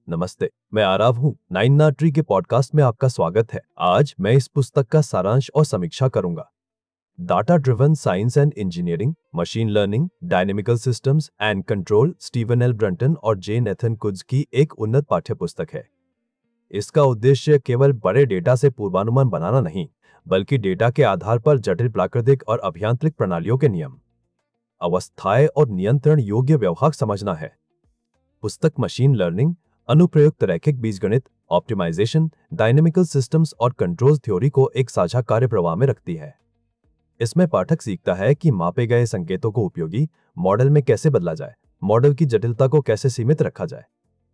नमस्ते, मैं आराव हूँ। नाइन ना ट्री के पॉडकास्ट में आपका स्वागत है। आज मैं इस पुस्तक का सारांश और समीक्षा करूंगा। Data driven science and engineering, machine learning, dynamical systems and control, Steven L Brunton और जे नेथन कुड्स की एक उन्नत पाठ्यपुस्तक है। इसका उद्देश्य केवल बड़े डेटा से पूर्वानुमान बनाना नहीं, बल्कि डेटा के आधार पर जटिल प्राकृतिक और अभियांत्रिक प्रणालियों के नियम, अवस्थाएं और नियंत्रण योग्य व्यवहार समझना है। पुस्तक मशीन लर्निंग, अनुप्रयुक्त रैखिक बीजगणित, ऑप्टिमाइजेशन, डायनेमिकल सिस्टम्स और कंट्रोल थ्योरी को एक साझा कार्य प्रवाह में रखती है। इसमें पाठक सीखता है कि मापे गए संकेतों को उपयोगी मॉडल में कैसे बदला जाए, मॉडल की जटिलता को कैसे सीमित रखा जाए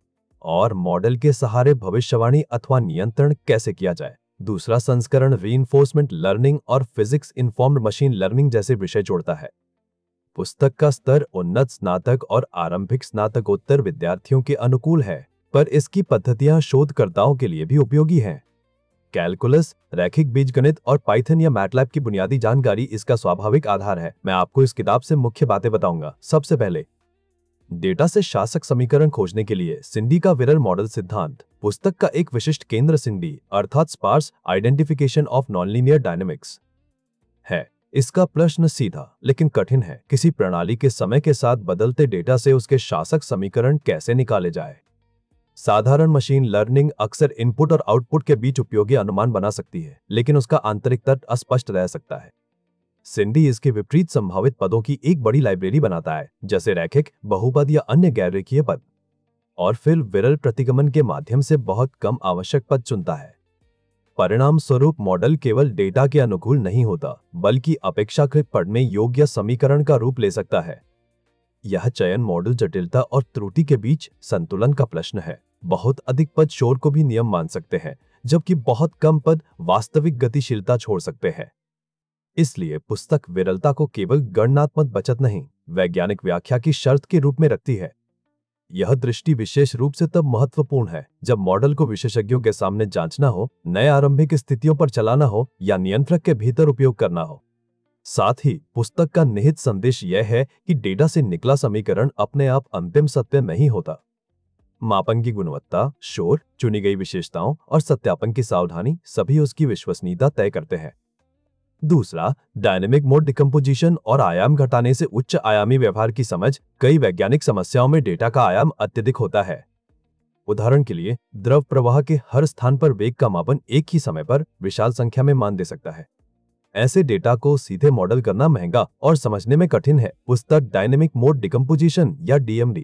और मॉडल के सहारे भविष्यवाणी अथवा नियंत्रण कैसे किया जाए। दूसरा संस्करण रीइंफोर्समेंट लर्निंग और फिजिक्स इन्फॉर्म्ड मशीन लर्निंग जैसे विषय जोड़ता है। पुस्तक का स्तर उन्नत स्नातक और आरंभिक स्नातकोत्तर विद्यार्थियों के अनुकूल है, पर इसकी पद्धतियां शोधकर्ताओं के लिए भी उपयोगी हैं। कैलकुलस, रैखिक बीजगणित और पाइथन या मैटलैब की बुनियादी जानकारी इसका स्वाभाविक आधार है। मैं आपको इस किताब से मुख्य बातें बताऊंगा। सबसे पहले, डेटा से शासक समीकरण खोजने के लिए सिंडी का विरल मॉडल सिद्धांत। पुस्तक का एक विशिष्ट केंद्र सिंडी अर्थात sparse identification of nonlinear dynamics है। इसका प्रश्न सीधा लेकिन कठिन है। किसी प्रणाली के समय के साथ बदलते डेटा से उसके शासक समीकरण कैसे निकाले जाए। साधारण मशीन लर्निंग अक्सर इनपुट और आउटपुट के बीच उपयोगी अनुमान बना सकती है, लेकिन उसका आंतरिक तर्क अस्पष्ट रह सकता है। सिंडी इसके विपरीत संभावित पदों की एक बड़ी लाइब्रेरी बनाता है, जैसे रैखिक, बहुपद या अन्य गैर रेखीय पद, और फिर विरल प्रतिगमन के माध्यम से बहुत कम आवश्यक पद चुनता है। परिणाम स्वरूप मॉडल केवल डेटा के अनुकूल नहीं होता, बल्कि अपेक्षाकृत पढ़ने योग्य समीकरण का रूप ले सकता है। यह चयन मॉडल जटिलता और त्रुटि के बीच संतुलन का प्रश्न है। बहुत अधिक पद शोर को भी नियम मान सकते हैं, जबकि बहुत कम पद वास्तविक गतिशीलता छोड़ सकते हैं। इसलिए पुस्तक विरलता को केवल गणनात्मक बचत नहीं, वैज्ञानिक व्याख्या की शर्त के रूप में रखती है। यह दृष्टि विशेष रूप से तब महत्वपूर्ण है जब मॉडल को विशेषज्ञों के सामने जांचना हो, नए आरंभिक स्थितियों पर चलाना हो या नियंत्रक के भीतर उपयोग करना हो। साथ ही पुस्तक का निहित संदेश यह है कि डेटा से निकला समीकरण अपने आप अंतिम सत्य नहीं होता। मापन की गुणवत्ता, शोर, चुनी गई विशेषताओं और सत्यापन की सावधानी सभी उसकी विश्वसनीयता तय करते हैं। दूसरा, डायनेमिक मोड डिकम्पोजिशन और आयाम घटाने से उच्च आयामी व्यवहार की समझ। कई वैज्ञानिक समस्याओं में डेटा का आयाम अत्यधिक होता है। उदाहरण के लिए, द्रव प्रवाह के हर स्थान पर वेग का मापन एक ही समय पर विशाल संख्या में मान दे सकता है। ऐसे डेटा को सीधे मॉडल करना महंगा और समझने में कठिन है। पुस्तक डायनेमिक मोड डिकम्पोजिशन या डीएमडी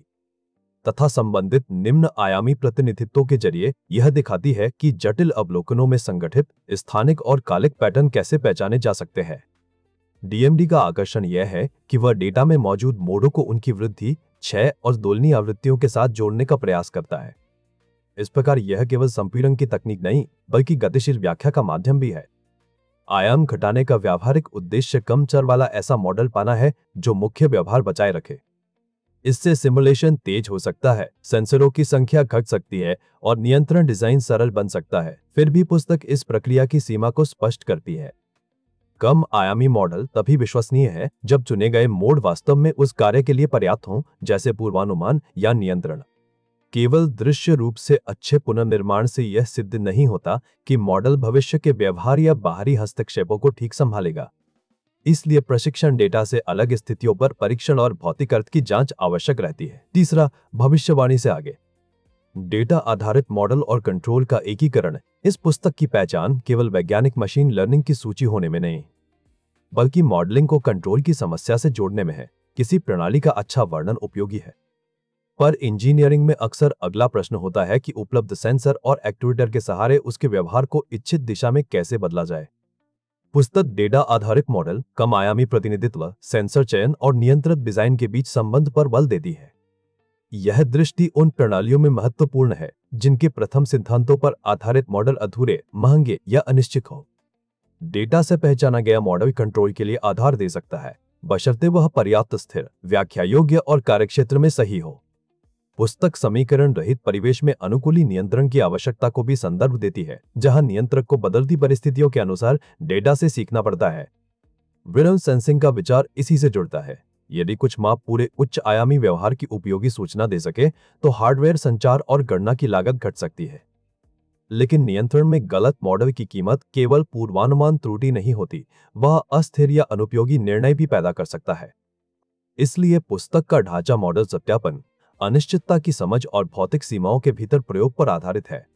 तथा संबंधित निम्न आयामी प्रतिनिधित्वों के जरिए यह दिखाती है कि जटिल अवलोकनों में संगठित स्थानिक और कालिक पैटर्न कैसे पहचाने जा सकते हैं। डीएमडी का आकर्षण यह है कि वह डेटा में मौजूद मोडों को उनकी वृद्धि, क्षय और दोलनी आवृत्तियों के साथ जोड़ने का प्रयास करता है। इस प्रकार यह केवल संपीड़न की तकनीक नहीं, बल्कि गतिशील व्याख्या का माध्यम भी है। आयाम घटाने का व्यावहारिक उद्देश्य कम चर वाला ऐसा मॉडल पाना है जो मुख्य व्यवहार बचाए रखे। इससे सिमुलेशन तेज हो सकता है, सेंसरों की संख्या घट सकती है और नियंत्रण डिजाइन सरल बन सकता है। फिर भी पुस्तक इस प्रक्रिया की सीमा को स्पष्ट करती है। कम आयामी मॉडल तभी विश्वसनीय है जब चुने गए मोड वास्तव में उस कार्य के लिए पर्याप्त हों, जैसे पूर्वानुमान या नियंत्रण। केवल दृश्य रूप से अच्छे पुनर्निर्माण से यह सिद्ध नहीं होता कि मॉडल भविष्य के व्यवहार या बाहरी हस्तक्षेपों को ठीक संभालेगा। इसलिए प्रशिक्षण डेटा से अलग स्थितियों पर परीक्षण और भौतिक अर्थ की जांच आवश्यक रहती है। तीसरा, भविष्यवाणी से आगे। डेटा आधारित मॉडल और कंट्रोल का एकीकरण। इस पुस्तक की पहचान केवल वैज्ञानिक मशीन लर्निंग की सूची होने में नहीं, बल्कि मॉडलिंग को कंट्रोल की समस्या से जोड़ने में है। किसी प्रणाली का अच्छा वर्णन उपयोगी है, पर इंजीनियरिंग में अक्सर अगला प्रश्न होता है कि उपलब्ध सेंसर और एक्ट्यूएटर के सहारे उसके व्यवहार को इच्छित दिशा में कैसे बदला जाए। पुस्तक डेटा आधारित मॉडल, कम आयामी प्रतिनिधित्व, सेंसर चयन और नियंत्रित डिजाइन के बीच संबंध पर बल देती है। यह दृष्टि उन प्रणालियों में महत्वपूर्ण है जिनके प्रथम सिद्धांतों पर आधारित मॉडल अधूरे, महंगे या अनिश्चित हो। डेटा से पहचाना गया मॉडल कंट्रोल के लिए आधार दे सकता है, बशर्ते वह पर्याप्त स्थिर, व्याख्या योग्य और कार्यक्षेत्र में सही हो। पुस्तक समीकरण रहित परिवेश में अनुकूली नियंत्रण की आवश्यकता को भी संदर्भ देती है, जहां नियंत्रक को बदलती परिस्थितियों के अनुसार डेटा से सीखना पड़ता है। विरल सेंसिंग का विचार इसी से जुड़ता है। यदि कुछ माप पूरे उच्च आयामी व्यवहार की उपयोगी सूचना दे सके तो हार्डवेयर संचार और गणना की लागत घट सकती है। लेकिन नियंत्रण में गलत मॉडल की कीमत केवल पूर्वानुमान त्रुटि नहीं होती, वह अस्थिर या अनुपयोगी निर्णय भी पैदा कर सकता है। इसलिए पुस्तक का ढांचा मॉडल सत्यापन, अनिश्चितता की समझ और भौतिक सीमाओं के भीतर प्रयोग पर आधारित है।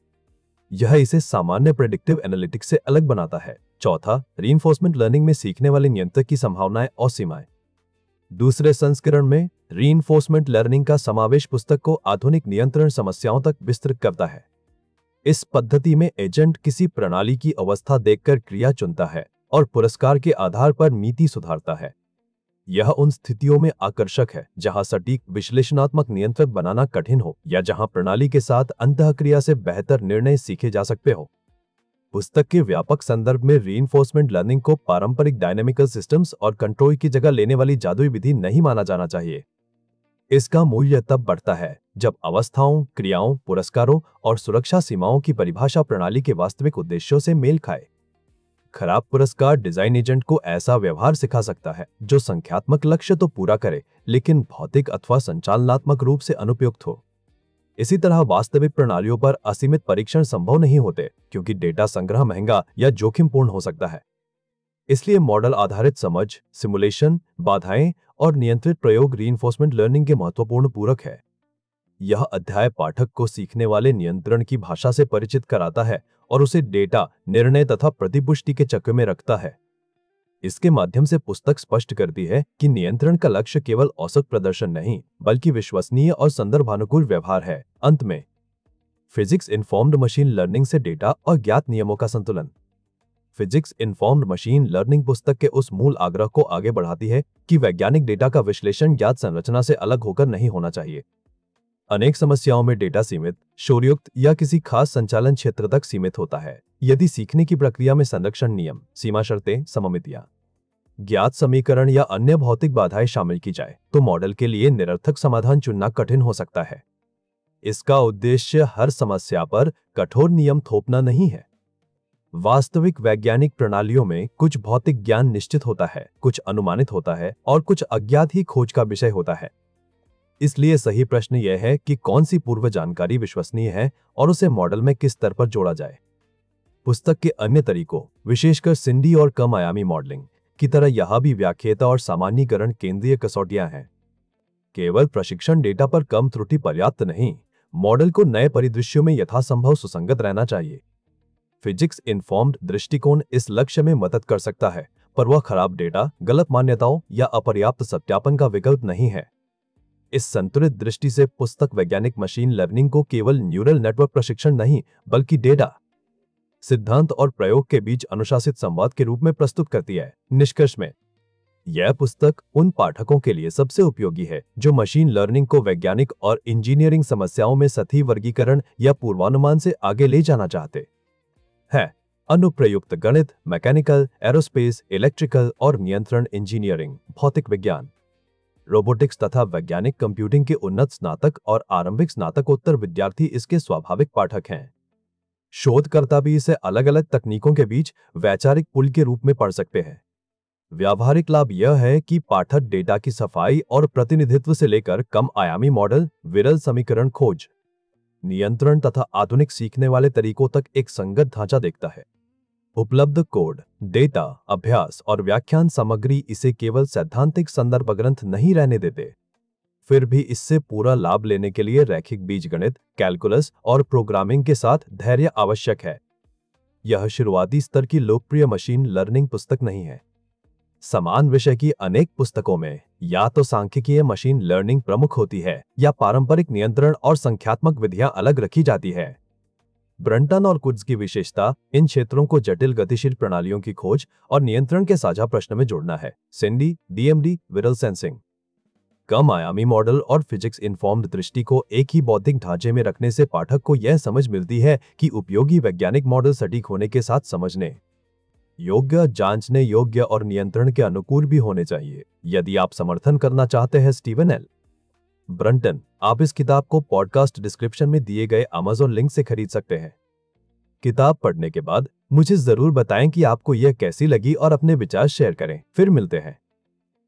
यह इसे सामान्य प्रेडिक्टिव एनालिटिक्स से अलग बनाता है। चौथा, रीइंफोर्समेंट लर्निंग में सीखने वाले नियंत्रक की संभावनाएं और सीमाएं। दूसरे संस्करण में रीइंफोर्समेंट लर्निंग का समावेश पुस्तक को आधुनिक नियंत्रण समस्याओं तक विस्तृत करता है। इस पद्धति में एजेंट किसी प्रणाली की अवस्था देखकर क्रिया चुनता है और पुरस्कार के आधार पर नीति सुधारता है। यह उन स्थितियों में आकर्षक है जहां सटीक विश्लेषणात्मक नियंत्रक बनाना कठिन हो या जहां प्रणाली के साथ अंतःक्रिया से बेहतर निर्णय सीखे जा सकते हो। पुस्तक के व्यापक संदर्भ में रीइंफोर्समेंट लर्निंग को पारंपरिक डायनेमिकल सिस्टम्स और कंट्रोल की जगह लेने वाली जादुई विधि नहीं माना जाना चाहिए। इसका मूल्य तब बढ़ता है जब अवस्थाओं, क्रियाओं, पुरस्कारों और सुरक्षा सीमाओं की परिभाषा प्रणाली के वास्तविक उद्देश्यों से मेल खाए। खराब पुरस्कार डिजाइन एजेंट को ऐसा व्यवहार सिखा सकता है जो संख्यात्मक लक्ष्य तो पूरा करे लेकिन भौतिक अथवा संचालनात्मक रूप से अनुपयुक्त हो। इसी तरह वास्तविक प्रणालियों पर असीमित परीक्षण संभव नहीं होते क्योंकि डेटा संग्रह महंगा या जोखिमपूर्ण हो सकता है। इसलिए मॉडल आधारित समझ, सिमुलेशन, बाधाएं और नियंत्रित प्रयोग रीइंफोर्समेंट लर्निंग के महत्वपूर्ण पूरक है। यह अध्याय पाठक को सीखने वाले नियंत्रण की भाषा से परिचित कराता है और उसे डेटा, निर्णय तथा प्रतिपुष्टि के चक्र में रखता है। इसके माध्यम से पुस्तक स्पष्ट करती है कि नियंत्रण का लक्ष्य केवल औसत प्रदर्शन नहीं बल्कि विश्वसनीय और संदर्भानुकूल व्यवहार है। अंत में फिजिक्स इन्फॉर्म्ड मशीन लर्निंग से डेटा और ज्ञात नियमों का संतुलन। फिजिक्स इन्फॉर्म्ड मशीन लर्निंग पुस्तक के उस मूल आग्रह को आगे बढ़ाती है कि वैज्ञानिक डेटा का विश्लेषण ज्ञात संरचना से अलग होकर नहीं होना चाहिए। अनेक समस्याओं में डेटा सीमित, शोरयुक्त या किसी खास संचालन क्षेत्र तक सीमित होता है। यदि सीखने की प्रक्रिया में संरक्षण नियम, सीमा शर्तें, सममितियां, ज्ञात समीकरण या अन्य भौतिक बाधाएं शामिल की जाए तो मॉडल के लिए निरर्थक समाधान चुनना कठिन हो सकता है। इसका उद्देश्य हर समस्या पर कठोर नियम थोपना नहीं है। वास्तविक वैज्ञानिक प्रणालियों में कुछ भौतिक ज्ञान निश्चित होता है, कुछ अनुमानित होता है और कुछ अज्ञात ही खोज का विषय होता है। इसलिए सही प्रश्न यह है कि कौन सी पूर्व जानकारी विश्वसनीय है और उसे मॉडल में किस स्तर पर जोड़ा जाए। पुस्तक के अन्य तरीकों, विशेषकर सिंडी और कम आयामी मॉडलिंग की तरह यह भी व्याख्याता और सामान्यीकरण केंद्रीय कसौटियां हैं। केवल प्रशिक्षण डेटा पर कम त्रुटि पर्याप्त नहीं, मॉडल को नए परिदृश्यों में यथासंभव सुसंगत रहना चाहिए। फिजिक्स इन्फॉर्म्ड दृष्टिकोण इस लक्ष्य में मदद कर सकता है, पर वह खराब डेटा, गलत मान्यताओं या अपर्याप्त सत्यापन का विकल्प नहीं है। इस संतुलित दृष्टि से पुस्तक वैज्ञानिक मशीन लर्निंग को केवल न्यूरल नेटवर्क प्रशिक्षण नहीं बल्कि डेटा, सिद्धांत और प्रयोग के बीच अनुशासित संवाद के रूप में प्रस्तुत करती है। निष्कर्ष में यह पुस्तक उन पाठकों के लिए सबसे उपयोगी है जो मशीन लर्निंग को वैज्ञानिक और इंजीनियरिंग समस्याओं में सही वर्गीकरण या पूर्वानुमान से आगे ले जाना चाहते हैं। अनुप्रयुक्त गणित, मैकेनिकल, एरोस्पेस, इलेक्ट्रिकल और नियंत्रण इंजीनियरिंग, भौतिक विज्ञान, रोबोटिक्स तथा वैज्ञानिक कंप्यूटिंग के उन्नत स्नातक और आरंभिक स्नातकोत्तर विद्यार्थी इसके स्वाभाविक पाठक हैं। शोधकर्ता भी इसे अलग अलग तकनीकों के बीच वैचारिक पुल के रूप में पढ़ सकते हैं। व्यावहारिक लाभ यह है कि पाठक डेटा की सफाई और प्रतिनिधित्व से लेकर कम आयामी मॉडल, विरल समीकरण खोज, नियंत्रण तथा आधुनिक सीखने वाले तरीकों तक एक संगत ढांचा देखता है। उपलब्ध कोड, डेटा, अभ्यास और व्याख्यान सामग्री इसे केवल सैद्धांतिक संदर्भ ग्रंथ नहीं रहने देते। फिर भी इससे पूरा लाभ लेने के लिए रैखिक बीजगणित, कैलकुलस और प्रोग्रामिंग के साथ धैर्य आवश्यक है। यह शुरुआती स्तर की लोकप्रिय मशीन लर्निंग पुस्तक नहीं है। समान विषय की अनेक पुस्तकों में या तो सांख्यिकीय मशीन लर्निंग प्रमुख होती है या पारंपरिक नियंत्रण और संख्यात्मक विधियां अलग रखी जाती है। ब्रंटन और कुड्स की विशेषता इन क्षेत्रों को जटिल गतिशील प्रणालियों की खोज और नियंत्रण के साझा प्रश्न में जोड़ना है। सिंडी, डीएमडी, विरल सेंसिंग, कम आयामी मॉडल और फिजिक्स इन्फॉर्म्ड दृष्टि को एक ही बौद्धिक ढांचे में रखने से पाठक को यह समझ मिलती है कि उपयोगी वैज्ञानिक मॉडल सटीक होने के साथ समझने योग्य, जांचने योग्य और नियंत्रण के अनुकूल भी होने चाहिए। यदि आप समर्थन करना चाहते हैं स्टीवन एल. ब्रंटन, आप इस किताब को पॉडकास्ट डिस्क्रिप्शन में दिए गए अमेज़न लिंक से खरीद सकते हैं। किताब पढ़ने के बाद मुझे जरूर बताएं कि आपको यह कैसी लगी और अपने विचार शेयर करें। फिर मिलते हैं।